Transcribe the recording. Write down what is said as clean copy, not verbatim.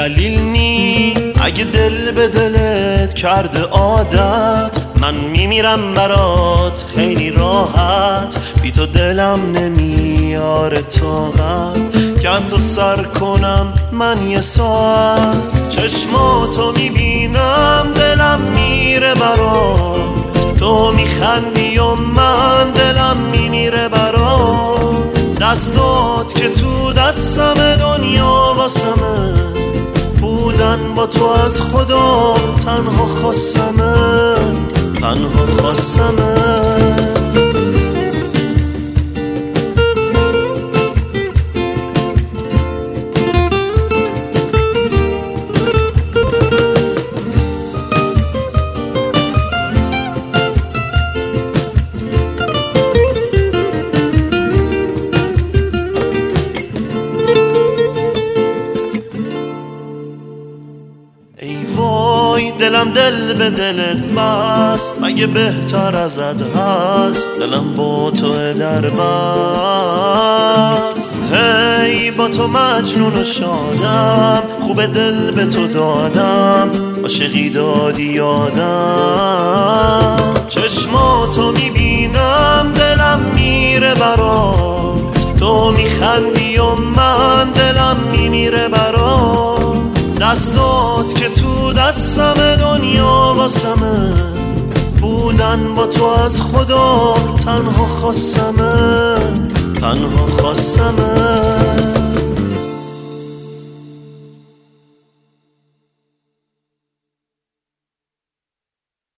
دلیل نی اگه دل به دلت کرده عادت، من میمیرم برات خیلی راحت، بی تو دلم نمیاره طاقت که تو سر کنم من یه ساعت. چشماتو میبینم دلم میره برات، تو میخندی و من دلم میمیره برات. دستات که تو دستم دنیا واسمه بودن، با تو از خدا تنها خواستمه، تنها خواستمه. دلم دل به دلت بست، مگه بهتر ازت هست؟ دلم با تو در بست. هی با تو مجنون و شادم، خوب دل به تو دادم، عاشقی دادی یادم. چشماتو میبینم دلم میره برات، تو میخندی و من دلم میمیره برات. دستات که تو دستم دنیا واسمه بودن، با تو از خدا تنها خواستمه، تنها خواستمه.